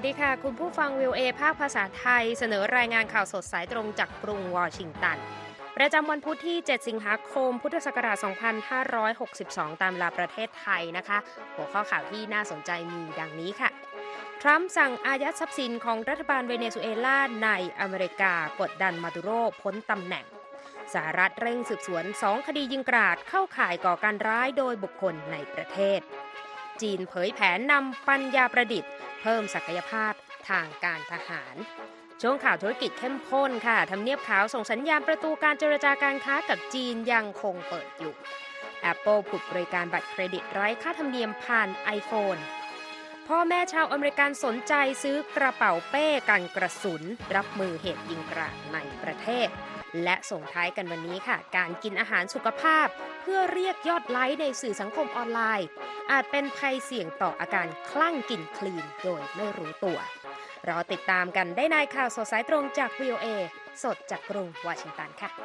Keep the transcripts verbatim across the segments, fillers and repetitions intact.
ดีค่ะคุณผู้ฟัง วี โอ เอ ภาคภาษาไทยเสนอรายงานข่าวสดสายตรงจากกรุงวอชิงตันประจำวันพุธที่เจ็ดสิงหาคมพุทธศักราชสองพันห้าร้อยหกสิบสองตามเวลาประเทศไทยนะคะหัวข้อข่าวที่น่าสนใจมีดังนี้ค่ะทรัมป์สั่งอายัดทรัพย์สินของรัฐบาลเวเนซุเอลาในอเมริกากดดันมาดูโรพ้นตำแหน่งสหรัฐเร่งสืบสวนสองคดียิงกราดเข้าข่ายก่อการร้ายโดยบุคคลในประเทศจีนเผยแผนนำปัญญาประดิษฐ์เพิ่มศักยภาพทางการทหารช่วงข่าวธุรกิจเข้มข้นค่ะทำเนียบขาวส่งสัญญาณประตูการเจรจาการค้ากับจีนยังคงเปิดอยู่ Apple ผุดบริการบัตรเครดิตไร้ค่าธรรมเนียมผ่าน iPhone พ่อแม่ชาวอเมริกันสนใจซื้อกระเป๋าเป้กันกระสุนรับมือเหตุยิงกราดในประเทศและส่งท้ายกันวันนี้ค่ะการกินอาหารสุขภาพเพื่อเรียกยอดไลค์ในสื่อสังคมออนไลน์อาจเป็นภัยเสี่ยงต่ออาการคลั่งกินคลีนโดยไม่รู้ตัวรอติดตามกันได้ในข่าวสดสายตรงจาก วี โอ เอ สดจากกรุงวอชิงตันค่ะ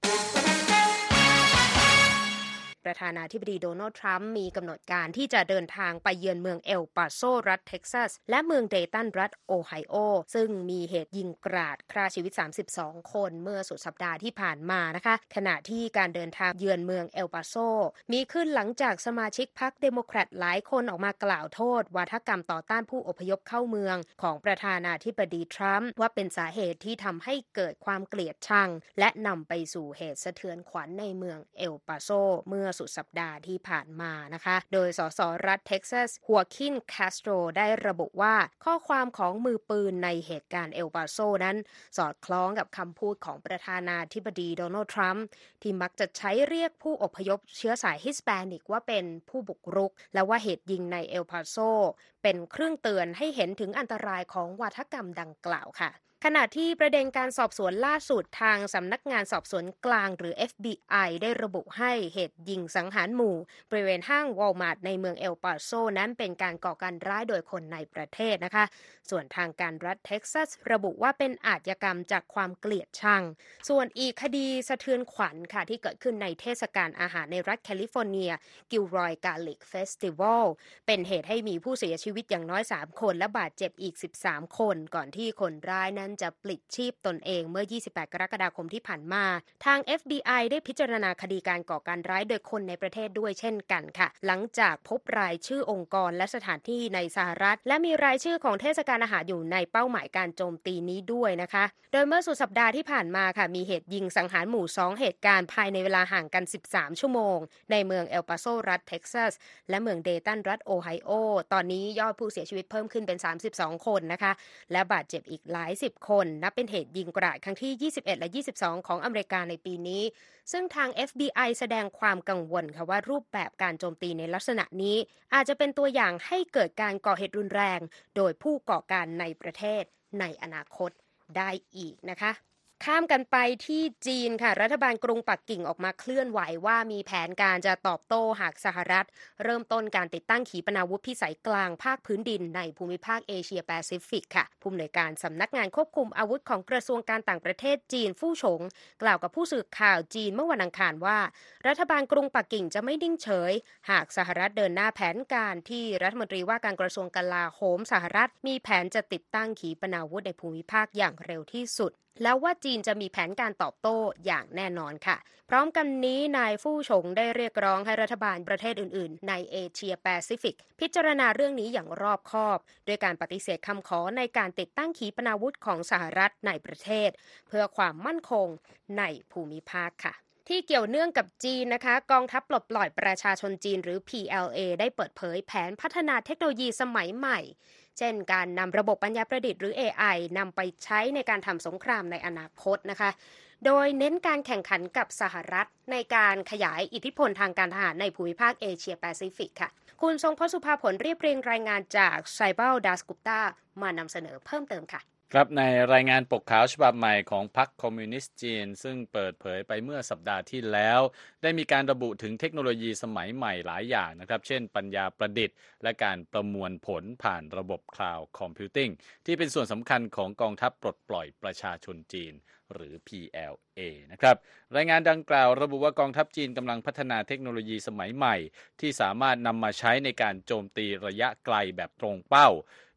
ประธานาธิบดีโดนัลด์ทรัมป์มีกำหนดการที่จะเดินทางไปเยือนเมืองเอลปาโซรัฐเท็กซัสและเมืองเดตันรัฐโอไฮโอซึ่งมีเหตุยิงกราดฆ่าชีวิตสามสิบสองคนเมื่อสุดสัปดาห์ที่ผ่านมานะคะขณะที่การเดินทางเยือนเมืองเอลปาโซมีขึ้นหลังจากสมาชิกพรรคเดโมแครตหลายคนออกมากล่าวโทษวาทกรรมต่อต้านผู้อพยพเข้าเมืองของประธานาธิบดีทรัมป์ว่าเป็นสาเหตุที่ทำให้เกิดความเกลียดชังและนำไปสู่เหตุสะเทือนขวัญในเมืองเอลปาโซเมื่อสุดสัปดาห์ที่ผ่านมานะคะโดยสสรัฐเท็กซัสฮัวคินคาสโตรได้ระบุว่าข้อความของมือปืนในเหตุการณ์เอลปาโซนั้นสอดคล้องกับคำพูดของประธานาธิบดีโดนัลด์ทรัมป์ที่มักจะใช้เรียกผู้อพยพเชื้อสายฮิสแปนิกว่าเป็นผู้บุกรุกและว่าเหตุยิงในเอลปาโซเป็นเครื่องเตือนให้เห็นถึงอันตรายของวาทกรรมดังกล่าวค่ะขณะที่ประเด็นการสอบสวนล่าสุดทางสำนักงานสอบสวนกลางหรือ เอฟ บี ไอ ได้ระบุให้เหตุยิงสังหารหมู่บริเวณห้างวอลมาร์ทในเมืองเอลปาโซนั้นเป็นการก่อการร้ายโดยคนในประเทศนะคะส่วนทางการรัฐเท็กซัสระบุว่าเป็นอาชญากรรมจากความเกลียดชังส่วนอีกคดีสะเทือนขวัญค่ะที่เกิดขึ้นในเทศกาลอาหารในรัฐแคลิฟอร์เนียกิลรอยกาลิกเฟสติวัลเป็นเหตุให้มีผู้เสียชีวิตอย่างน้อยสามคนและบาดเจ็บอีกสิบสามคนก่อนที่คนร้ายนั้นจะปลิดชีพตนเองเมื่อยี่สิบแปดกรกฎาคมที่ผ่านมาทาง เอฟ บี ไอ ได้พิจารณาคดีการก่อการร้ายโดยคนในประเทศด้วยเช่นกันค่ะหลังจากพบรายชื่อองค์กรและสถานที่ในสหรัฐและมีรายชื่อของเทศกาลอาหารอยู่ในเป้าหมายการโจมตีนี้ด้วยนะคะโดยเมื่อสุดสัปดาห์ที่ผ่านมาค่ะมีเหตุยิงสังหารหมู่สองเหตุการณ์ภายในเวลาห่างกันสิบสามชั่วโมงในเมืองเอลปาโซรัฐเท็กซัสและเมืองเดตันรัฐโอไฮโอตอนนี้ยอดผู้เสียชีวิตเพิ่มขึ้นเป็นสามสิบสองคนนะคะและบาดเจ็บอีกหลายสิบคนนับเป็นเหตุยิงกราดครั้งที่ยี่สิบเอ็ดและยี่สิบสองของอเมริกาในปีนี้ซึ่งทาง เอฟ บี ไอ แสดงความกังวลค่ะว่ารูปแบบการโจมตีในลักษณะนี้อาจจะเป็นตัวอย่างให้เกิดการก่อเหตุรุนแรงโดยผู้ก่อการในประเทศในอนาคตได้อีกนะคะข้ามกันไปที่จีนค่ะรัฐบาลกรุงปักกิ่งออกมาเคลื่อนไหวว่ามีแผนการจะตอบโต้หากสหรัฐเริ่มต้นการติดตั้งขีปนาวุธพิสัยกลางภาคพื้นดินในภูมิภาคเอเชียแปซิฟิกค่ะผู้อำนวยการสำนักงานควบคุมอาวุธของกระทรวงการต่างประเทศจีนฟู่ฉงกล่าวกับผู้สื่อข่าวจีนเมื่อวันอังคารว่ารัฐบาลกรุงปักกิ่งจะไม่นิ่งเฉยหากสหรัฐเดินหน้าแผนการที่รัฐมนตรีว่าการกระทรวงกลาโหมสหรัฐมีแผนจะติดตั้งขีปนาวุธในภูมิภาคอย่างเร็วที่สุดแล้วว่าจีนจะมีแผนการตอบโต้อย่างแน่นอนค่ะพร้อมกันนี้นายฟู่ฉงได้เรียกร้องให้รัฐบาลประเทศอื่นๆในเอเชียแปซิฟิกพิจารณาเรื่องนี้อย่างรอบคอบด้วยการปฏิเสธคำขอในการติดตั้งขีปนาวุธของสหรัฐในประเทศเพื่อความมั่นคงในภูมิภาคค่ะที่เกี่ยวเนื่องกับจีนนะคะกองทัพปลดปล่อยประชาชนจีนหรือ พี แอล เอ ได้เปิดเผยแผนพัฒนาเทคโนโลยีสมัยใหม่เช่นการนำระบบปัญญาประดิษฐ์หรือ เอ ไอ นำไปใช้ในการทำสงครามในอนาคตนะคะโดยเน้นการแข่งขันกับสหรัฐในการขยายอิทธิพลทางการทหารในภูมิภาคเอเชียแปซิฟิกค่ะคุณทรงพสุภาผลเรียบเรียงรายงานจากไซเบิลดัสกุปตามานำเสนอเพิ่มเติมค่ะครับในรายงานปกขาวฉบับใหม่ของพรรคคอมมิวนิสต์จีนซึ่งเปิดเผยไปเมื่อสัปดาห์ที่แล้วได้มีการระบุถึงเทคโนโลยีสมัยใหม่หลายอย่างนะครับเช่นปัญญาประดิษฐ์และการประมวลผลผ่านระบบคลาวด์คอมพิวติ้งที่เป็นส่วนสำคัญของกองทัพปลดปล่อยประชาชนจีนหรือ พี แอล เอ นะครับรายงานดังกล่าวระบุว่ากองทัพจีนกำลังพัฒนาเทคโนโลยีสมัยใหม่ที่สามารถนำมาใช้ในการโจมตีระยะไกลแบบตรงเป้า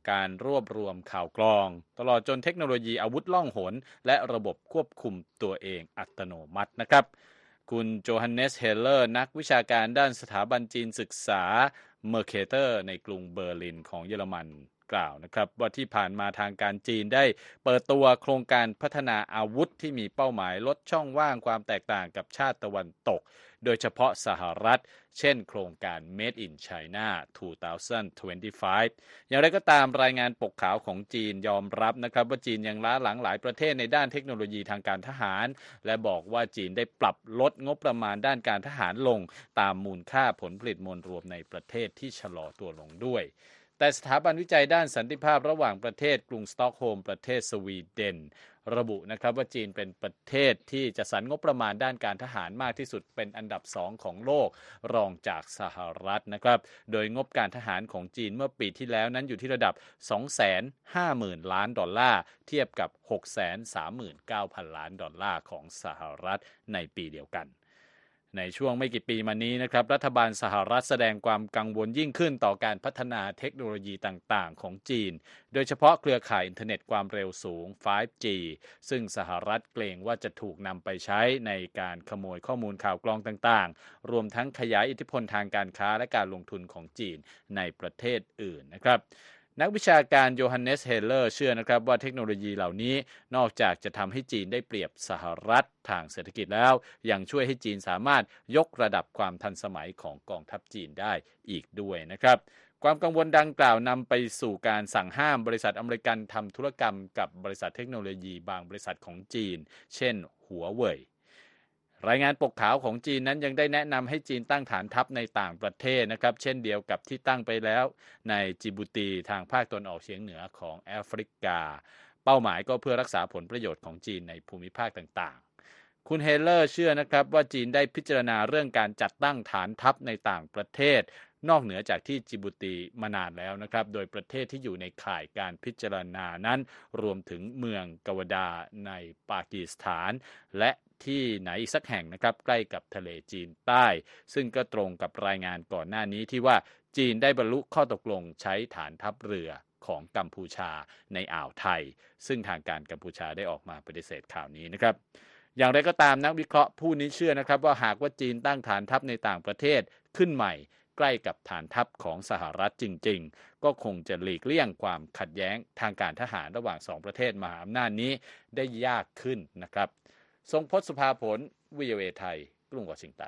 การรวบรวมข่าวกรองตลอดจนเทคโนโลยีอาวุธล่องหนและระบบควบคุมตัวเองอัตโนมัตินะครับคุณโจฮันเนสเฮเลอร์นักวิชาการด้านสถาบันจีนศึกษาเมอร์เคเตอร์ในกรุงเบอร์ลินของเยอรมันกล่าวนะครับว่าที่ผ่านมาทางการจีนได้เปิดตัวโครงการพัฒนาอาวุธที่มีเป้าหมายลดช่องว่างความแตกต่างกับชาติตะวันตกโดยเฉพาะสหรัฐเช่นโครงการ Made in China สองพันยี่สิบห้า อย่างไรก็ตามรายงานปกขาวของจีนยอมรับนะครับว่าจีนยังล้าหลังหลายประเทศในด้านเทคโนโลยีทางการทหารและบอกว่าจีนได้ปรับลดงบประมาณด้านการทหารลงตามมูลค่าผลผลิตมวลรวมในประเทศที่ชะลอตัวลงด้วยแต่สถาบันวิจัยด้านสันติภาพระหว่างประเทศกรุงสต็อกโฮล์มประเทศสวีเดนระบุนะครับว่าจีนเป็นประเทศที่จะสรรงบประมาณด้านการทหารมากที่สุดเป็นอันดับสองของโลกรองจากสหรัฐนะครับโดยงบการทหารของจีนเมื่อปีที่แล้วนั้นอยู่ที่ระดับ สองแสนห้าหมื่น ล้านดอลลาร์เทียบกับ หกแสนสามหมื่นเก้าพัน ล้านดอลลาร์ของสหรัฐในปีเดียวกันในช่วงไม่กี่ปีมานี้นะครับรัฐบาลสหรัฐแสดงความกังวลยิ่งขึ้นต่อการพัฒนาเทคโนโลยีต่างๆของจีนโดยเฉพาะเครือข่ายอินเทอร์เน็ตความเร็วสูง ไฟว์จี ซึ่งสหรัฐเกรงว่าจะถูกนำไปใช้ในการขโมยข้อมูลข่าวกรองต่างๆรวมทั้งขยายอิทธิพลทางการค้าและการลงทุนของจีนในประเทศอื่นนะครับนักวิชาการโยฮันเนสเฮเลอร์เชื่อนะครับว่าเทคโนโลยีเหล่านี้นอกจากจะทำให้จีนได้เปรียบสหรัฐทางเศรษฐกิจแล้วยังช่วยให้จีนสามารถยกระดับความทันสมัยของกองทัพจีนได้อีกด้วยนะครับความกังวลดังกล่าวนำไปสู่การสั่งห้ามบริษัทอเมริกันทำธุรกรรมกับบริษัทเทคโนโลยีบางบริษัทของจีนเช่นหัวเว่ยรายงานปกขาวของจีนนั้นยังได้แนะนำให้จีนตั้งฐานทัพในต่างประเทศนะครับเช่นเดียวกับที่ตั้งไปแล้วในจิบูตีทางภาคตะวันออกเฉียงเหนือของแอฟริกาเป้าหมายก็เพื่อรักษาผลประโยชน์ของจีนในภูมิภาคต่างๆคุณเฮเลอร์เชื่อนะครับว่าจีนได้พิจารณาเรื่องการจัดตั้งฐานทัพในต่างประเทศนอกเหนือจากที่จิบูตีมานานแล้วนะครับโดยประเทศที่อยู่ในข่ายการพิจารณานั้นรวมถึงเมืองกวดาในปากีสถานและที่ไหนอีกสักแห่งนะครับใกล้กับทะเลจีนใต้ซึ่งก็ตรงกับรายงานก่อนหน้านี้ที่ว่าจีนได้บรรลุข้อตกลงใช้ฐานทัพเรือของกัมพูชาในอ่าวไทยซึ่งทางการกัมพูชาได้ออกมาปฏิเสธข่าวนี้นะครับอย่างไรก็ตามนักวิเคราะห์ผู้นี้เชื่อนะครับว่าหากว่าจีนตั้งฐานทัพในต่างประเทศขึ้นใหม่ใกล้กับฐานทัพของสหรัฐจริงๆก็คงจะหลีกเลี่ยงความขัดแย้งทางการทหารระหว่างสองประเทศมหาอำนาจนี้ได้ยากขึ้นนะครับทรงพจน์ สุภาผล วี โอ เอ ไทยกรุงวอชิงตัน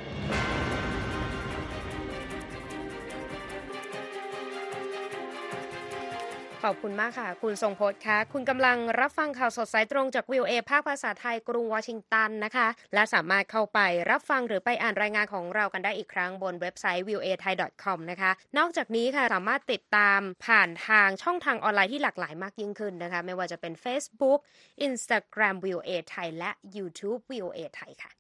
ขอบคุณมากค่ะคุณทรงพจน์ค่ะคุณกำลังรับฟังข่าวสดสายตรงจาก วี โอ เอ ภาคภาษาไทยกรุงวอชิงตันนะคะและสามารถเข้าไปรับฟังหรือไปอ่านรายงานของเรากันได้อีกครั้งบนเว็บไซต์ วี โอ เอ ไทย ดอท คอม นะคะนอกจากนี้ค่ะสามารถติดตามผ่านทางช่องทางออนไลน์ที่หลากหลายมากยิ่งขึ้นนะคะไม่ว่าจะเป็น Facebook Instagram วี โอ เอ ไทยและ YouTube วี โอ เอ ไทยค่ะ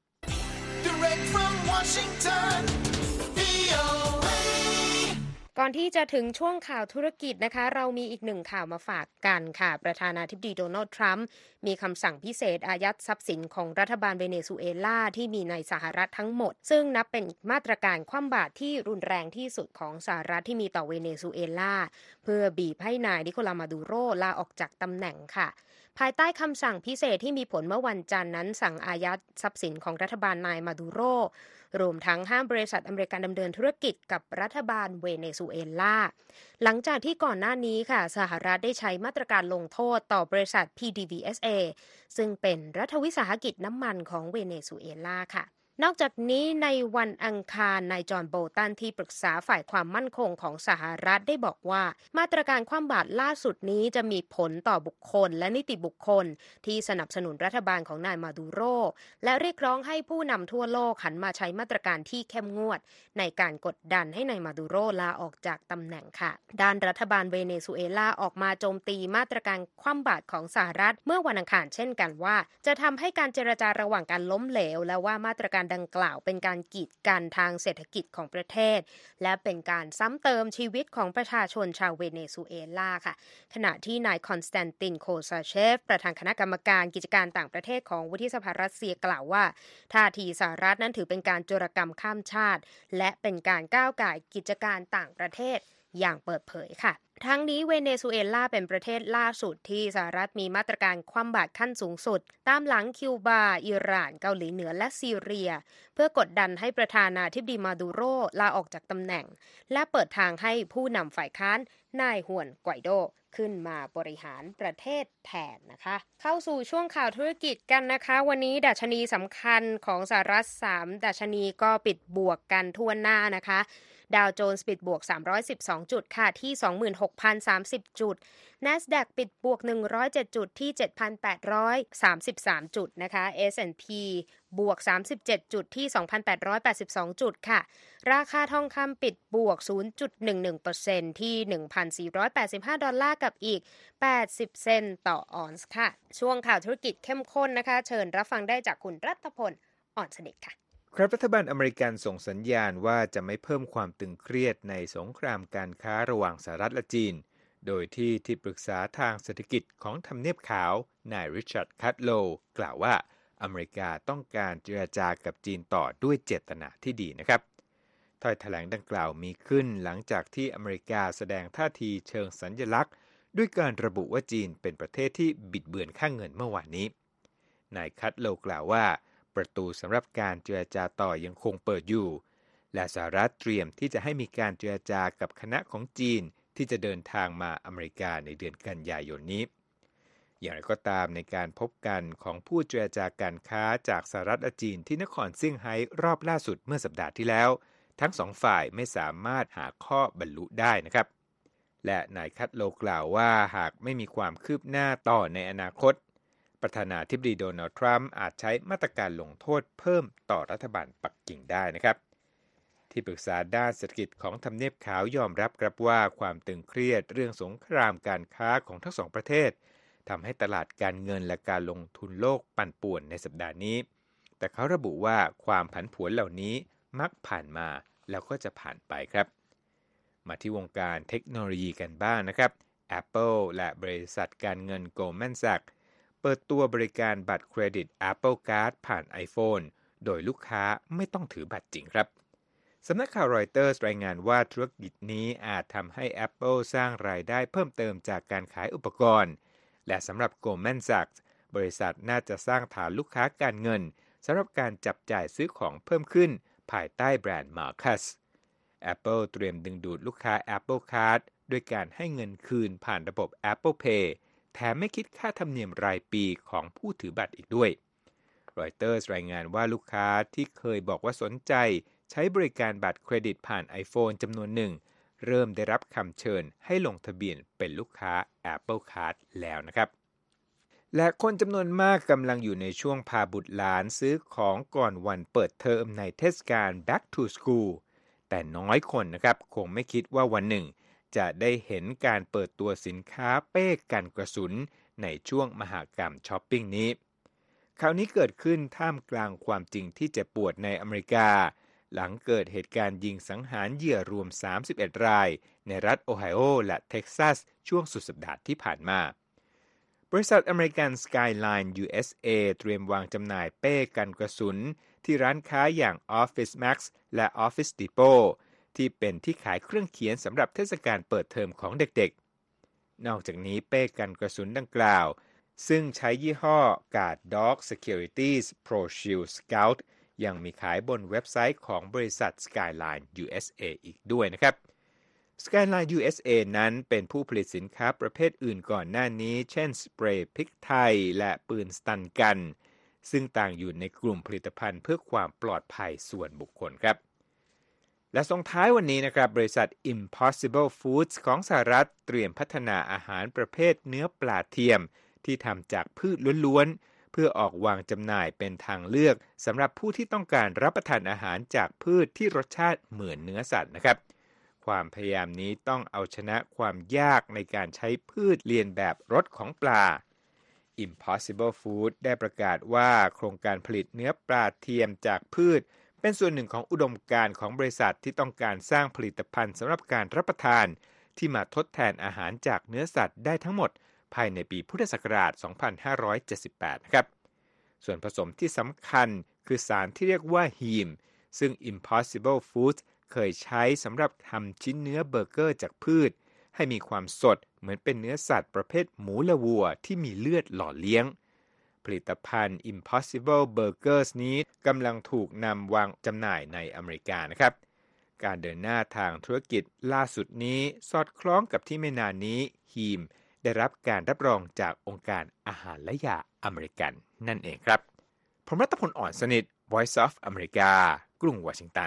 Direct from Washington วี โอ เอ ก่อนที่จะถึงช่วงข่าวธุรกิจนะคะเรามีอีกหนึ่งข่าวมาฝากกันค่ะประธานาธิบดีโดนัลด์ทรัมป์มีคำสั่งพิเศษอายัดทรัพย์สินของรัฐบาลเวเนซุเอลาที่มีในสหรัฐทั้งหมดซึ่งนับเป็นมาตรการคว่ำบาตรที่รุนแรงที่สุดของสหรัฐที่มีต่อเวเนซุเอลาเพื่อบีบให้นายนิโคลามาดูโรลาออกจากตำแหน่งค่ะภายใต้คำสั่งพิเศษที่มีผลเมื่อวันจันทร์นั้นสั่งอายัดทรัพย์สินของรัฐบาลนายมาดูโรรวมทั้งห้ามบริษัทอเมริกันดำเนินธุรกิจกับรัฐบาลเวเนซุเอลาหลังจากที่ก่อนหน้านี้ค่ะสหรัฐได้ใช้มาตรการลงโทษต่อบริษัท พี ดี วี เอส เอ ซึ่งเป็นรัฐวิสาหกิจน้ำมันของเวเนซุเอลาค่ะนอกจากนี้ในวันอังคารนายจอห์นโบลตันที่ปรึกษาฝ่ายความมั่นคงของสหรัฐได้บอกว่ามาตรการคว่ำบาตรล่าสุดนี้จะมีผลต่อบุคคลและนิติบุคคลที่สนับสนุนรัฐบาลของนายมาดูโรและเรียกร้องให้ผู้นำทั่วโลกหันมาใช้มาตรการที่เข้มงวดในการกดดันให้นายมาดูโรลาออกจากตำแหน่งค่ะด้านรัฐบาลเวเนซุเอลาออกมาโจมตีมาตรการคว่ำบาตรของสหรัฐเมื่อวันอังคารเช่นกันว่าจะทำให้การเจรจาระหว่างการล้มเหลวและว่ามาตรการดังกล่าวเป็นการกีดกันทางเศรษฐกิจของประเทศและเป็นการซ้ำเติมชีวิตของประชาชนชาวเวเนซุเอลาค่ะขณะที่นายคอนสแตนตินโคซาเชฟประธานคณะกรรมการกิจการต่างประเทศของวุฒิสภารัสเซียกล่าวว่าท่าทีสหรัฐนั้นถือเป็นการโจรกรรมข้ามชาติและเป็นการก้าวก่ายกิจการต่างประเทศอย่างเปิดเผยค่ะทั้งนี้เวเนซุเอลาเป็นประเทศล่าสุดที่สหรัฐมีมาตรการคว่ำบาตรขั้นสูงสุดตามหลังคิวบาอิหร่านเกาหลีเหนือและซีเรียเพื่อกดดันให้ประธานาธิบดีมาดูโรลาออกจากตำแหน่งและเปิดทางให้ผู้นำฝ่ายค้านนายฮวนไกวโดขึ้นมาบริหารประเทศแทนนะคะเข้าสู่ช่วงข่าวธุรกิจกันนะคะวันนี้ดัชนีสำคัญของสหรัฐสามดัชนีก็ปิดบวกกันทั่วหน้านะคะดาวโจนส์ปิดบวกสามร้อยสิบสองจุดค่ะที่ สองหมื่นหกพันสามสิบ จุด NASDAQ ปิดบวกหนึ่งร้อยเจ็ดจุดที่ เจ็ดพันแปดร้อยสามสิบสาม จุดนะคะ เอส แอนด์ พี บวกสามสิบเจ็ดจุดที่ สองพันแปดร้อยแปดสิบสอง จุดค่ะราคาทองคำปิดบวก ศูนย์จุดหนึ่งหนึ่งเปอร์เซ็นต์ ที่ หนึ่งพันสี่ร้อยแปดสิบห้า ดอลลาร์กับอีกแปดสิบเซนต์ต่อออนซ์ค่ะช่วงข่าวธุรกิจเข้มข้นนะคะเชิญรับฟังได้จากคุณรัตพลอ่อนสนิทค่ะครับรัฐบาลอเมริกันส่งสัญญาณว่าจะไม่เพิ่มความตึงเครียดในสงครามการค้าระหว่างสหรัฐและจีนโดยที่ที่ปรึกษาทางเศรษฐกิจของทำเนียบขาวนายริชาร์ดคัตโลว์กล่าวว่าอเมริกาต้องการเจรจากับจีนต่อด้วยเจตนาที่ดีนะครับถ้อยแถลงดังกล่าวมีขึ้นหลังจากที่อเมริกาแสดงท่าทีเชิงสัญลักษณ์ด้วยการระบุว่าจีนเป็นประเทศที่บิดเบือนค่าเงินเมื่อวานนี้นายคัตโลว์กล่าวว่าประตูสำหรับการเจรจาต่อยังคงเปิดอยู่และสหรัฐเตรียมที่จะให้มีการเจรจากับคณะของจีนที่จะเดินทางมาอเมริกาในเดือนกันยายนนี้อย่างไรก็ตามในการพบกันของผู้เจรจาการค้าจากสหรัฐและจีนที่นครเซี่ยงไฮ้รอบล่าสุดเมื่อสัปดาห์ที่แล้วทั้งสองฝ่ายไม่สามารถหาข้อบรรลุได้นะครับและนายคัตโลกล่าวว่าหากไม่มีความคืบหน้าต่อในอนาคตประธานาธิบดีโดนัลด์ทรัมป์อาจใช้มาตรการลงโทษเพิ่มต่อรัฐบาลปักกิ่งได้นะครับที่ปรึกษาด้านเศรษฐกิจของทำเนียบขาวยอมรับครับว่าความตึงเครียดเรื่องสงครามการค้าของทั้งสองประเทศทำให้ตลาดการเงินและการลงทุนโลกปั่นป่วนในสัปดาห์นี้แต่เขาระบุว่าความผันผวนเหล่านี้มักผ่านมาแล้วก็จะผ่านไปครับมาที่วงการเทคโนโลยีกันบ้าง น, นะครับ Apple และบริษัทการเงิน Goldman Sachsเปิดตัวบริการบัตรเครดิต Apple Card ผ่าน iPhone โดยลูกค้าไม่ต้องถือบัตรจริงครับสำนักข่าวรอยเตอร์สรายงานว่าธุรกิจนี้อาจทำให้ Apple สร้างรายได้เพิ่มเติมจากการขายอุปกรณ์และสำหรับ Goldman Sachs บริษัทน่าจะสร้างฐานลูกค้าการเงินสำหรับการจับจ่ายซื้อของเพิ่มขึ้นภายใต้แบรนด์ Marcus Apple เตรียมดึงดูดลูกค้า Apple Card ด้วยการให้เงินคืนผ่านระบบ Apple Payแถมไม่คิดค่าธรรมเนียมรายปีของผู้ถือบัตรอีกด้วยรอยเตอร์สรายงานว่าลูกค้าที่เคยบอกว่าสนใจใช้บริการบัตรเครดิตผ่าน iPhone จำนวนหนึ่งเริ่มได้รับคำเชิญให้ลงทะเบียนเป็นลูกค้า Apple Card แล้วนะครับและคนจำนวนมากกำลังอยู่ในช่วงพาบุตรหลานซื้อของก่อนวันเปิดเทอมในเทศกาล Back to School แต่น้อยคนนะครับคงไม่คิดว่าวันหนึ่งจะได้เห็นการเปิดตัวสินค้าเป้กันกระสุนในช่วงมหกรรมช้อปปิ้งนี้คราวนี้เกิดขึ้นท่ามกลางความจริงที่เจ็บปวดในอเมริกาหลังเกิดเหตุการณ์ยิงสังหารเหยื่อรวมสามสิบเอ็ดรายในรัฐโอไฮโอและเท็กซัสช่วงสุดสัปดาห์ที่ผ่านมาบริษัทอเมริกัน Skyline ยู เอส เอ เตรียมวางจำหน่ายเป้กันกระสุนที่ร้านค้าอย่าง Office Max และ Office Depotที่เป็นที่ขายเครื่องเขียนสำหรับเทศกาลเปิดเทอมของเด็กๆนอกจากนี้เป้กันกระสุนดังกล่าวซึ่งใช้ยี่ห้อ Guard Dog Securities Pro Shield Scout ยังมีขายบนเว็บไซต์ของบริษัท Skyline ยู เอส เอ อีกด้วยนะครับ Skyline ยู เอส เอ นั้นเป็นผู้ผลิตสินค้าประเภทอื่นก่อนหน้านี้เช่นสเปรย์พริกไทยและปืนสตันกันซึ่งต่างอยู่ในกลุ่มผลิตภัณฑ์เพื่อความปลอดภัยส่วนบุคคลครับและส่งท้ายวันนี้นะครับบริษัท Impossible Foods ของสหรัฐเตรียมพัฒนาอาหารประเภทเนื้อปลาเทียมที่ทำจากพืชล้วนๆเพื่อออกวางจำหน่ายเป็นทางเลือกสำหรับผู้ที่ต้องการรับประทานอาหารจากพืชที่รสชาติเหมือนเนื้อสัตว์นะครับความพยายามนี้ต้องเอาชนะความยากในการใช้พืชเลียนแบบรสของปลา Impossible Food ได้ประกาศว่าโครงการผลิตเนื้อปลาเทียมจากพืชเป็นส่วนหนึ่งของอุดมการณ์ของบริษัทที่ต้องการสร้างผลิตภัณฑ์สำหรับการรับประทานที่มาทดแทนอาหารจากเนื้อสัตว์ได้ทั้งหมดภายในปีพุทธศักราช สองพันห้าร้อยเจ็ดสิบแปด นะครับส่วนผสมที่สำคัญคือสารที่เรียกว่าฮีมซึ่ง Impossible Foods เคยใช้สำหรับทำชิ้นเนื้อเบอร์เกอร์จากพืชให้มีความสดเหมือนเป็นเนื้อสัตว์ประเภทหมูและวัวที่มีเลือดหล่อเลี้ยงผลิตภัณฑ์ Impossible Burgers นี้กำลังถูกนำวางจำหน่ายในอเมริกานะครับการเดินหน้าทางธุรกิจล่าสุดนี้สอดคล้องกับที่ไม่นานนี้ฮีมได้รับการรับรองจากองค์การอาหารและยาอเมริกันนั่นเองครับผมรัตพล อ่อนสนิท Voice of America กรุงวอชิงตัน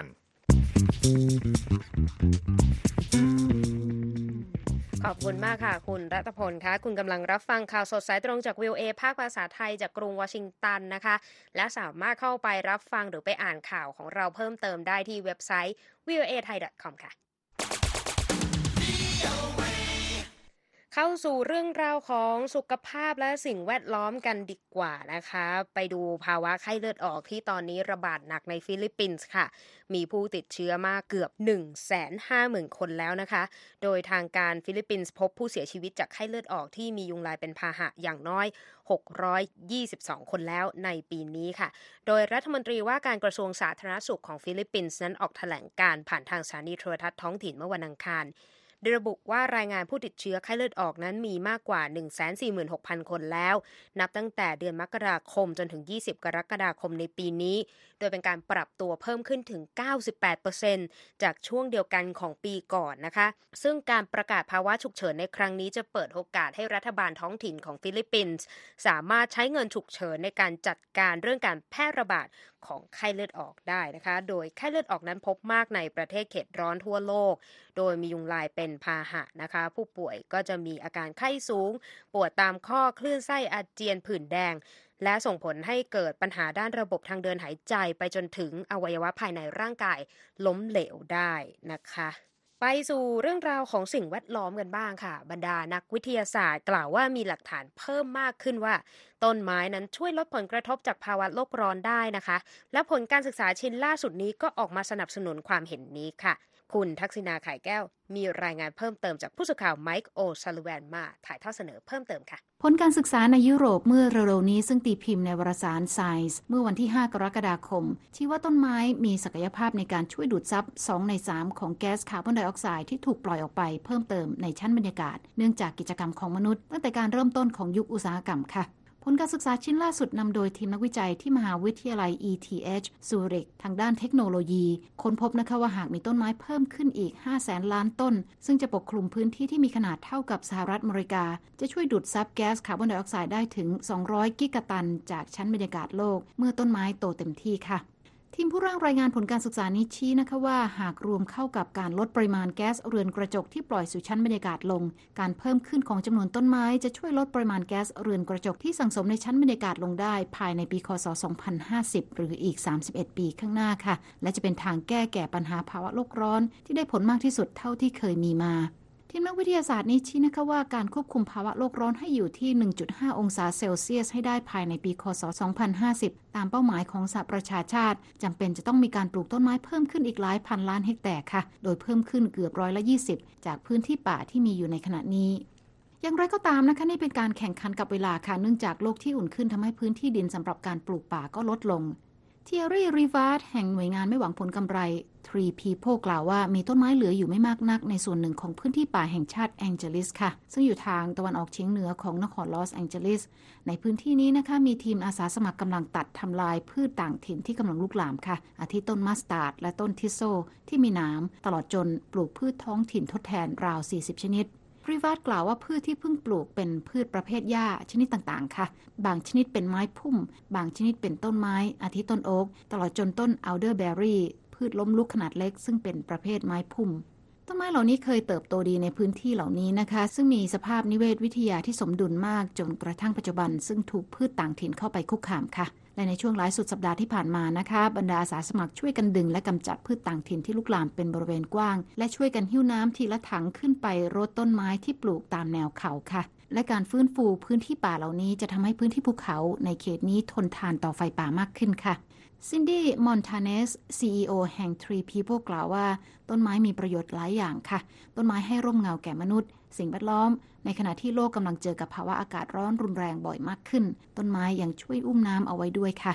ขอบคุณมากค่ะคุณรัตพลคะคุณกำลังรับฟังข่าวสดสายตรงจาก วี โอ เอ ภาคภาษาไทยจากกรุงวอชิงตันนะคะและสามารถเข้าไปรับฟังหรือไปอ่านข่าวของเราเพิ่มเติมได้ที่เว็บไซต์ วี โอ เอ ไทย ดอท คอม ค่ะเข้าสู่เรื่องราวของสุขภาพและสิ่งแวดล้อมกันดีกว่านะคะไปดูภาวะไข้เลือดออกที่ตอนนี้ระบาดหนักในฟิลิปปินส์ค่ะมีผู้ติดเชื้อมากเกือบ หนึ่งแสนห้าหมื่น คนแล้วนะคะโดยทางการฟิลิปปินส์พบผู้เสียชีวิตจากไข้เลือดออกที่มียุงลายเป็นพาหะอย่างน้อยหกร้อยยี่สิบสองคนแล้วในปีนี้ค่ะโดยรัฐมนตรีว่าการกระทรวงสาธารณสุขของฟิลิปปินส์นั้นออกแถลงการผ่านทางสถานีโทรทัศน์ท้องถิ่นเมื่อวันอังคารได้ระบุว่ารายงานผู้ติดเชื้อไข้เลือดออกนั้นมีมากกว่า หนึ่งแสนสี่หมื่นหกพัน คนแล้วนับตั้งแต่เดือนมกราคมจนถึงยี่สิบกรกฎาคมในปีนี้โดยเป็นการปรับตัวเพิ่มขึ้นถึง เก้าสิบแปดเปอร์เซ็นต์ จากช่วงเดียวกันของปีก่อนนะคะซึ่งการประกาศภาวะฉุกเฉินในครั้งนี้จะเปิดโอกาสให้รัฐบาลท้องถิ่นของฟิลิปปินส์สามารถใช้เงินฉุกเฉินในการจัดการเรื่องการแพร่ระบาดของไข้เลือดออกได้นะคะโดยไข้เลือดออกนั้นพบมากในประเทศเขตร้อนทั่วโลกโดยมียุงลายเป็นพาหะนะคะผู้ป่วยก็จะมีอาการไข้สูงปวดตามข้อคลื่นไส้อาเจียนผื่นแดงและส่งผลให้เกิดปัญหาด้านระบบทางเดินหายใจไปจนถึงอวัยวะภายในร่างกายล้มเหลวได้นะคะไปสู่เรื่องราวของสิ่งแวดล้อมกันบ้างค่ะบรรดานักวิทยาศาสตร์กล่าวว่ามีหลักฐานเพิ่มมากขึ้นว่าต้นไม้นั้นช่วยลดผลกระทบจากภาวะโลกร้อนได้นะคะและผลการศึกษาชิ้นล่าสุดนี้ก็ออกมาสนับสนุนความเห็นนี้ค่ะคุณทักษิณาไข่แก้วมีรายงานเพิ่มเติมจากผู้สื่อข่าวไมค์โอซัลลิแวนมาถ่ายทอดเสนอเพิ่มเติมค่ะผลการศึกษาในยุโรปเมื่อเร็วๆนี้ซึ่งตีพิมพ์ในวารสาร Science เมื่อวันที่ห้ากรกฎาคมชี้ว่าต้นไม้มีศักยภาพในการช่วยดูดซับสองในสามของแก๊สคาร์บอนไดออกไซด์ที่ถูกปล่อยออกไปเพิ่มเติมในชั้นบรรยากาศเนื่องจากกิจกรรมของมนุษย์ตั้งแต่การเริ่มต้นของยุคอุตสาหกรรมค่ะผลการศึกษาชิ้นล่าสุดนำโดยทีมนักวิจัยที่มหาวิทยาลัย อี ที เอช ซูริกทางด้านเทคโนโลยีค้นพบนะคะว่าหากมีต้นไม้เพิ่มขึ้นอีกห้าแสนล้านต้นซึ่งจะปกคลุมพื้นที่ที่มีขนาดเท่ากับสหรัฐอเมริกาจะช่วยดูดซับแก๊สคาร์บอนไดออกไซด์ได้ถึงสองร้อยกิกะตันจากชั้นบรรยากาศโลกเมื่อต้นไม้โตเต็มที่ค่ะทีมผู้ร่างรายงานผลการศึกษานี้ชี้นะคะว่าหากรวมเข้ากับการลดปริมาณแก๊สเรือนกระจกที่ปล่อยสู่ชั้นบรรยากาศลงการเพิ่มขึ้นของจำนวนต้นไม้จะช่วยลดปริมาณแก๊สเรือนกระจกที่สังสมในชั้นบรรยากาศลงได้ภายในปีค.ศ. สองพันห้าสิบหรืออีกสามสิบเอ็ดปีข้างหน้าค่ะและจะเป็นทางแก้แก่ปัญหาภาวะโลกร้อนที่ได้ผลมากที่สุดเท่าที่เคยมีมาทีมนักวิทยาศาสตร์นี้ชี้นะคะว่าการควบคุมภาวะโลกร้อนให้อยู่ที่ หนึ่งจุดห้า องศาเซลเซียสให้ได้ภายในปีค.ศ. สองพันห้าสิบตามเป้าหมายของสหประชาชาติจำเป็นจะต้องมีการปลูกต้นไม้เพิ่มขึ้นอีกหลายพันล้านเฮกแตร์ค่ะโดยเพิ่มขึ้นเกือบร้อยละยี่สิบจากพื้นที่ป่าที่มีอยู่ในขณะนี้อย่างไรก็ตามนะคะนี่เป็นการแข่งขันกับเวลาค่ะเนื่องจากโลกที่อุ่นขึ้นทำให้พื้นที่ดินสำหรับการปลูกป่าก็ลดลงเทียรี่รีวาร์ดแห่งหน่วยงานไม่หวังผลกำไร Tree People กล่าวว่ามีต้นไม้เหลืออยู่ไม่มากนักในส่วนหนึ่งของพื้นที่ป่าแห่งชาติแองเจลิสค่ะซึ่งอยู่ทางตะวันออกเฉียงเหนือของนครลอสแองเจลิสในพื้นที่นี้นะคะมีทีมอาสาสมัครกำลังตัดทำลายพืชต่างถิ่นที่กำลังลุกลามค่ะอาทิต้นมัสตาร์ดและต้นทิโซที่มีหนามตลอดจนปลูกพืชท้องถิ่นทดแทนราวสี่สิบชนิดริวาร์ดกล่าวว่าพืชที่เพิ่งปลูกเป็นพืชประเภทหญ้าชนิดต่างๆค่ะบางชนิดเป็นไม้พุ่มบางชนิดเป็นต้นไม้อาทิต้นโอ๊กตลอดจนต้นอัลเดอร์แบรี่พืชล้มลุกขนาดเล็กซึ่งเป็นประเภทไม้พุ่มต้นไม้เหล่านี้เคยเติบโตดีในพื้นที่เหล่านี้นะคะซึ่งมีสภาพนิเวศวิทยาที่สมดุลมากจนกระทั่งปัจจุบันซึ่งถูกพืชต่างถิ่นเข้าไปคุกคามค่ะและในช่วงหลายสุดสัปดาห์ที่ผ่านมานะคะบรรดาอาสาสมัครช่วยกันดึงและกำจัดพืชต่างถิ่นที่ลุกลามเป็นบริเวณกว้างและช่วยกันหิ้วน้ำทีละถังขึ้นไปรดต้นไม้ที่ปลูกตามแนวเขาค่ะและการฟื้นฟูพื้นที่ป่าเหล่านี้จะทำให้พื้นที่ภูเขาในเขตนี้ทนทานต่อไฟป่ามากขึ้นค่ะซินดี้มอนทาเนส ซี อี โอ แห่ง Tree People กล่าวว่าต้นไม้มีประโยชน์หลายอย่างค่ะต้นไม้ให้ร่มเงาแก่มนุษย์สิ่งแวดล้อมในขณะที่โลกกำลังเจอกับภาวะอากาศร้อนรุนแรงบ่อยมากขึ้นต้นไม้ยังช่วยอุ้มน้ำเอาไว้ด้วยค่ะ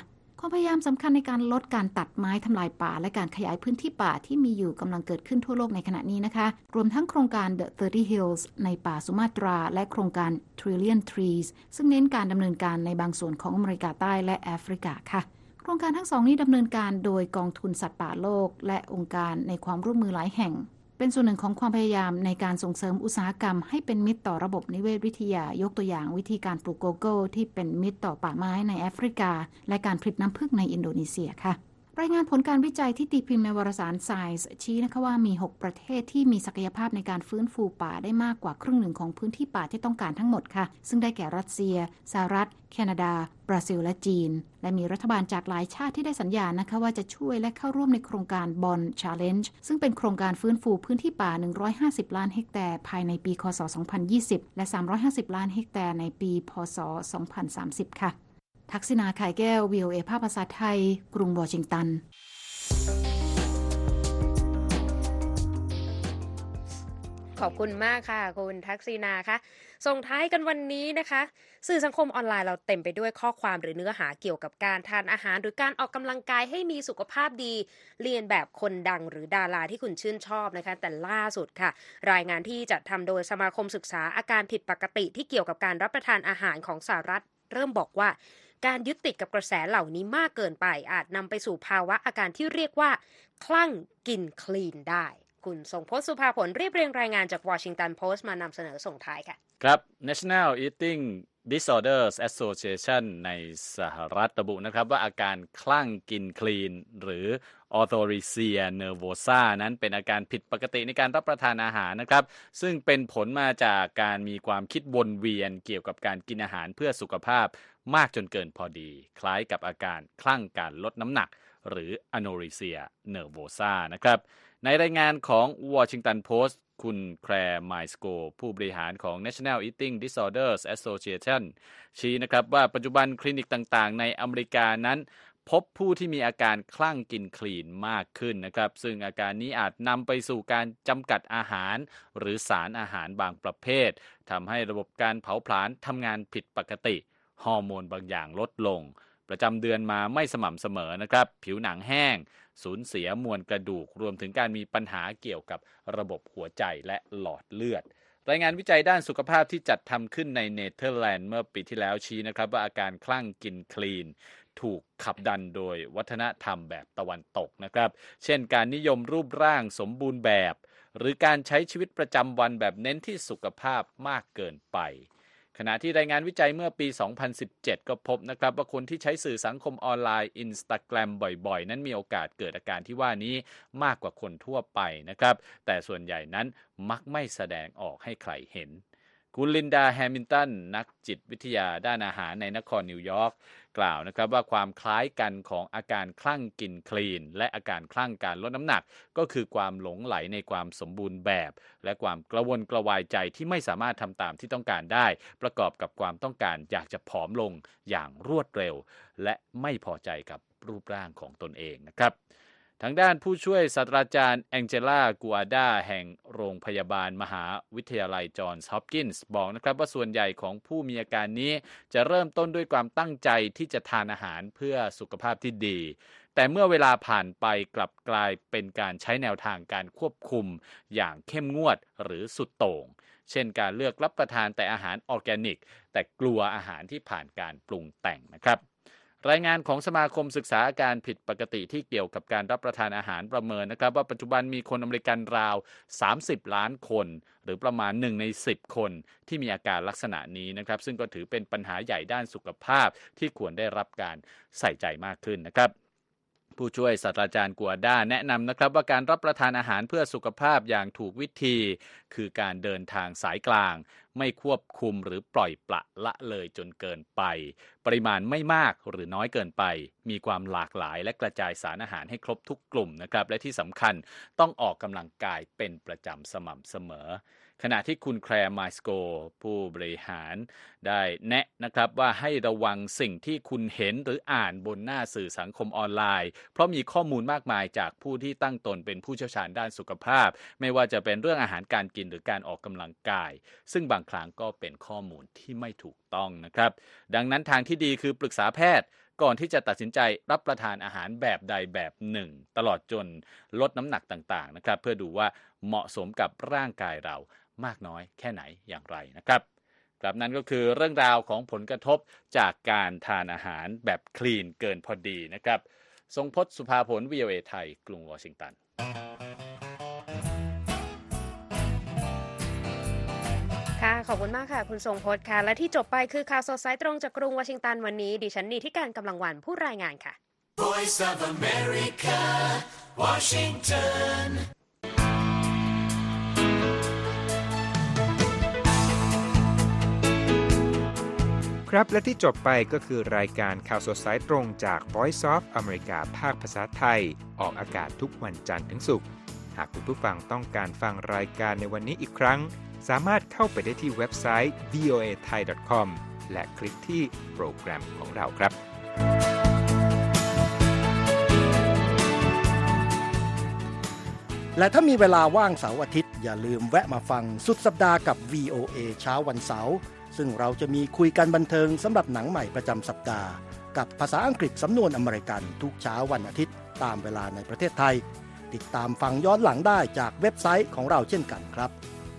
ความพยายามสำคัญในการลดการตัดไม้ทำลายป่าและการขยายพื้นที่ป่าที่มีอยู่กำลังเกิดขึ้นทั่วโลกในขณะนี้นะคะรวมทั้งโครงการ The สามสิบ Hills ในป่าสุมาตราและโครงการ Trillion Trees ซึ่งเน้นการดำเนินการในบางส่วนของอเมริกาใต้และแอฟริกาค่ะโครงการทั้งสองนี้ดำเนินการโดยกองทุนสัตว์ป่าโลกและองค์การในความร่วมมือหลายแห่งเป็นส่วนหนึ่งของความพยายามในการส่งเสริมอุตสาหกรรมให้เป็นมิตรต่อระบบนิเวศวิทยายกตัวอย่างวิธีการปลูกโกโก้ที่เป็นมิตรต่อป่าไม้ในแอฟริกาและการผลิตน้ำผึ้งในอินโดนีเซียค่ะรายงานผลการวิจัยที่ตีพิมพ์ในวารสาร Science ชี้นะคะว่ามีหกประเทศที่มีศักยภาพในการฟื้นฟูป่าได้มากกว่าครึ่งหนึ่งของพื้นที่ป่าที่ต้องการทั้งหมดค่ะซึ่งได้แก่รัสเซียสหรัฐแคนาดาบราซิลและจีนและมีรัฐบาลจากหลายชาติที่ได้สัญญาณนะคะว่าจะช่วยและเข้าร่วมในโครงการ Bond Challenge ซึ่งเป็นโครงการฟื้นฟูพื้นที่ป่าหนึ่งร้อยห้าสิบล้านเฮกแตร์ภายในปีค.ศ. สองพันยี่สิบและสามร้อยห้าสิบล้านเฮกแตร์ในปีพ.ศ. สองพันสามสิบค่ะทักษิณา ข่ายแก้ว วี โอ เอ ภาคภาษาไทยกรุงวอชิงตันขอบคุณมากค่ะคุณทักษิณาค่ะส่งท้ายกันวันนี้นะคะสื่อสังคมออนไลน์เราเต็มไปด้วยข้อความหรือเนื้อหาเกี่ยวกับการทานอาหารหรือการออกกำลังกายให้มีสุขภาพดีเลียนแบบคนดังหรือดาราที่คุณชื่นชอบนะคะแต่ล่าสุดค่ะรายงานที่จัดทำโดยสมาคมศึกษาอาการผิดปกติที่เกี่ยวกับการรับประทานอาหารของสหรัฐเริ่มบอกว่าการยึดติดกับกระแสเหล่านี้มากเกินไปอาจนำไปสู่ภาวะอาการที่เรียกว่าคลั่งกินคลีนได้คุณทรงพจน์สุภาผลเรียบเรียงรายงานจาก Washington Post มานำเสนอส่งท้ายค่ะครับ National Eating Disorders Association ในสหรัฐระบุนะครับว่าอาการคลั่งกินคลีนหรือ Orthorexia nervosa นั้นเป็นอาการผิดปกติในการรับประทานอาหารนะครับซึ่งเป็นผลมาจากการมีความคิดวนเวียนเกี่ยวกับการกินอาหารเพื่อสุขภาพมากจนเกินพอดีคล้ายกับอาการคลั่งการลดน้ำหนักหรือ Anorexia nervosa นะครับในรายงานของ Washington Post คุณแคลร์ไมสโกผู้บริหารของ National Eating Disorders Association ชี้นะครับว่าปัจจุบันคลินิกต่างๆในอเมริกานั้นพบผู้ที่มีอาการคลั่งกินคลีนมากขึ้นนะครับซึ่งอาการนี้อาจนำไปสู่การจำกัดอาหารหรือสารอาหารบางประเภททำให้ระบบการเผาผลาญทำงานผิดปกติฮอร์โมนบางอย่างลดลงประจำเดือนมาไม่สม่ำเสมอนะครับผิวหนังแห้งสูญเสียมวลกระดูกรวมถึงการมีปัญหาเกี่ยวกับระบบหัวใจและหลอดเลือดรายงานวิจัยด้านสุขภาพที่จัดทำขึ้นในเนเธอร์แลนด์เมื่อปีที่แล้วชี้นะครับว่าอาการคลั่งกินคลีนถูกขับดันโดยวัฒนธรรมแบบตะวันตกนะครับเช่นการนิยมรูปร่างสมบูรณ์แบบหรือการใช้ชีวิตประจำวันแบบเน้นที่สุขภาพมากเกินไปขณะที่รายงานวิจัยเมื่อปีสองพันสิบเจ็ดก็พบนะครับว่าคนที่ใช้สื่อสังคมออนไลน์ Instagram บ่อยๆนั้นมีโอกาสเกิดอาการที่ว่านี้มากกว่าคนทั่วไปนะครับแต่ส่วนใหญ่นั้นมักไม่แสดงออกให้ใครเห็นคุณลินดาแฮมิลตันนักจิตวิทยาด้านอาหารในนครนิวยอร์กกล่าวนะครับว่าความคล้ายกันของอาการคลั่งกินคลีนและอาการคลั่งการลดน้ำหนักก็คือความหลงไหลในความสมบูรณ์แบบและความกระวนกระวายใจที่ไม่สามารถทำตามที่ต้องการได้ประกอบกับความต้องการอยากจะผอมลงอย่างรวดเร็วและไม่พอใจกับรูปร่างของตนเองนะครับทางด้านผู้ช่วยศาสตราจารย์แองเจล่ากัวดาแห่งโรงพยาบาลมหาวิทยาลัยจอห์นส์ฮอปกินส์บอกนะครับว่าส่วนใหญ่ของผู้มีอาการนี้จะเริ่มต้นด้วยความตั้งใจที่จะทานอาหารเพื่อสุขภาพที่ดีแต่เมื่อเวลาผ่านไปกลับกลายเป็นการใช้แนวทางการควบคุมอย่างเข้มงวดหรือสุดโต่งเช่นการเลือกรับประทานแต่อาหารออร์แกนิกแต่กลัวอาหารที่ผ่านการปรุงแต่งนะครับรายงานของสมาคมศึกษาอาการผิดปกติที่เกี่ยวกับการรับประทานอาหารประเมินนะครับว่าปัจจุบันมีคนอเมริกันราวสามสิบล้านคนหรือประมาณหนึ่งในสิบคนที่มีอาการลักษณะนี้นะครับซึ่งก็ถือเป็นปัญหาใหญ่ด้านสุขภาพที่ควรได้รับการใส่ใจมากขึ้นนะครับผู้ช่วยศาสตราจารย์กัวด้าแนะนำนะครับว่าการรับประทานอาหารเพื่อสุขภาพอย่างถูกวิธีคือการเดินทางสายกลางไม่ควบคุมหรือปล่อยปละละเลยจนเกินไปปริมาณไม่มากหรือน้อยเกินไปมีความหลากหลายและกระจายสารอาหารให้ครบทุกกลุ่มนะครับและที่สำคัญต้องออกกำลังกายเป็นประจำสม่ำเสมอขณะที่คุณแคลร์ไมสโกผู้บริหารได้แนะนะครับว่าให้ระวังสิ่งที่คุณเห็นหรืออ่านบนหน้าสื่อสังคมออนไลน์เพราะมีข้อมูลมากมายจากผู้ที่ตั้งตนเป็นผู้เชี่ยวชาญด้านสุขภาพไม่ว่าจะเป็นเรื่องอาหารการกินหรือการออกกำลังกายซึ่งบางครั้งก็เป็นข้อมูลที่ไม่ถูกต้องนะครับดังนั้นทางที่ดีคือปรึกษาแพทย์ก่อนที่จะตัดสินใจรับประทานอาหารแบบใดแบบหนึ่งตลอดจนลดน้ำหนักต่างๆนะครับเพื่อดูว่าเหมาะสมกับร่างกายเรามากน้อยแค่ไหนอย่างไรนะครับครับนั่นก็คือเรื่องราวของผลกระทบจากการทานอาหารแบบคลีนเกินพอดีนะครับทรงพจน์สุภาผล วี โอ เอ ไทยกรุงวอชิงตันค่ะขอบคุณมากค่ะคุณทรงพจน์ค่ะและที่จบไปคือข่าวสดสายตรงจากกรุงวอชิงตันวันนี้ดิฉันนีที่การกำลังวันผู้รายงานค่ะ Voice of America Washington ครับและที่จบไปก็คือรายการข่าวสดสายตรงจาก Voice of America ภาคภาษาไทยออกอากาศทุกวันจันทร์ถึงศุกร์หากคุณผู้ฟังต้องการฟังรายการในวันนี้อีกครั้งสามารถเข้าไปได้ที่เว็บไซต์ วี โอ เอ ไทย ดอท คอม และคลิกที่โปรแกรมของเราครับและถ้ามีเวลาว่างเสาร์อาทิตย์อย่าลืมแวะมาฟังสุดสัปดาห์กับ วี โอ เอ เช้าวันเสาร์ซึ่งเราจะมีคุยกันบันเทิงสำหรับหนังใหม่ประจำสัปดาห์กับภาษาอังกฤษสำนวนอเมริกันทุกเช้าวันอาทิตย์ตามเวลาในประเทศไทยติดตามฟังย้อนหลังได้จากเว็บไซต์ของเราเช่นกันครับ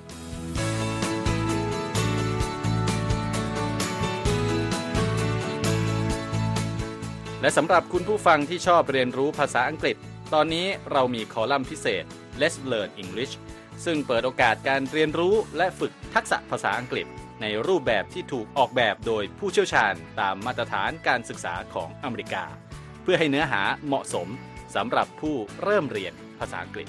และสำหรับคุณผู้ฟังที่ชอบเรียนรู้ภาษาอังกฤษตอนนี้เรามีคอลัมน์พิเศษ Let's Learn English ซึ่งเปิดโอกาสการเรียนรู้และฝึกทักษะภาษาอังกฤษในรูปแบบที่ถูกออกแบบโดยผู้เชี่ยวชาญตามมาตรฐานการศึกษาของอเมริกาเพื่อให้เนื้อหาเหมาะสมสำหรับผู้เริ่มเรียนภาษาอังกฤษ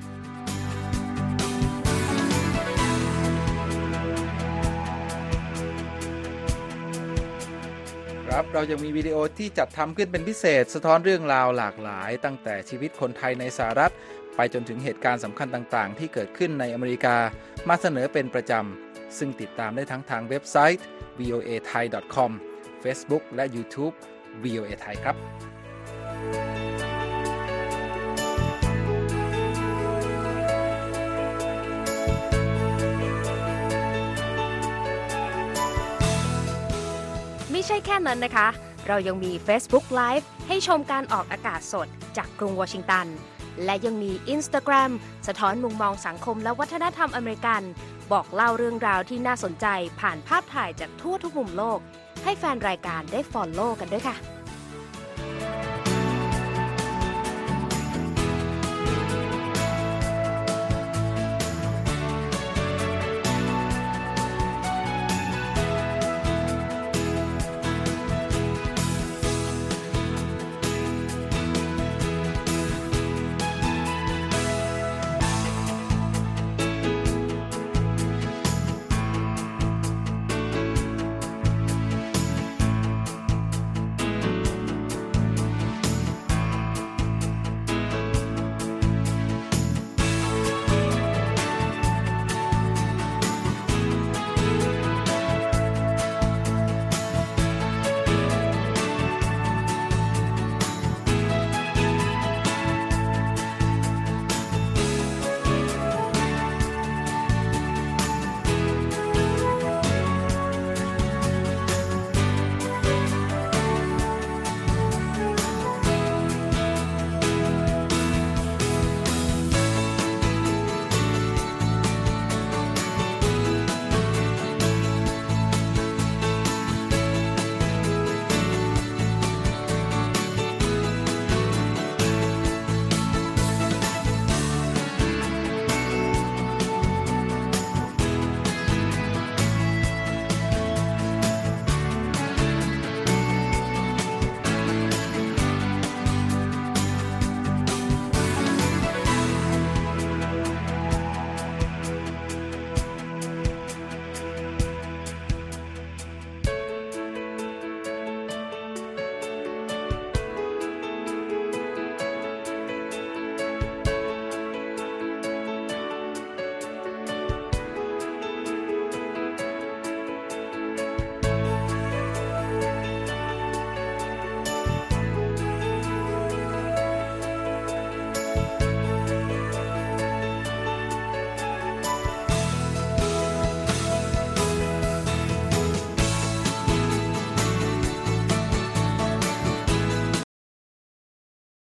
ครับเรายังมีวิดีโอที่จัดทำขึ้นเป็นพิเศษสะท้อนเรื่องราวหลากหลายตั้งแต่ชีวิตคนไทยในสหรัฐไปจนถึงเหตุการณ์สำคัญต่างๆที่เกิดขึ้นในอเมริกามาเสนอเป็นประจำซึ่งติดตามได้ทั้งทางเว็บไซต์ วี โอ เอ ไทย ดอท คอม Facebook และ YouTube วี โอ เอ ไทยครับไม่ใช่แค่นั้นนะคะเรายังมี Facebook Live ให้ชมการออกอากาศสดจากกรุงวอชิงตันและยังมี Instagram สะท้อนมุมมองสังคมและวัฒนธรรมอเมริกันบอกเล่าเรื่องราวที่น่าสนใจผ่านภาพถ่ายจากทั่วทุกมุมโลกให้แฟนรายการได้ follow กันด้วยค่ะ